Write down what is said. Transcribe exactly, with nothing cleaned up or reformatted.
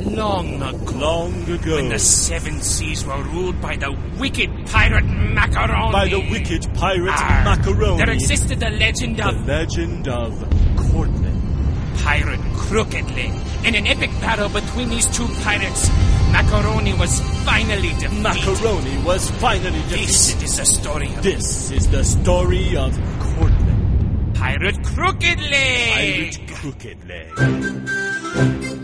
long ago. Long ago. When the seven seas were ruled by the wicked pirate Macaroni. By the wicked pirate Arr, Macaroni. There existed the legend The of... legend of Cortland. Pirate Crooked Leg. In an epic battle between these two pirates, Macaroni was finally defeated. Macaroni was finally defeated. This is the story of... This is the story of Cortland. Pirate Crooked Leg. Pirate Crooked Leg.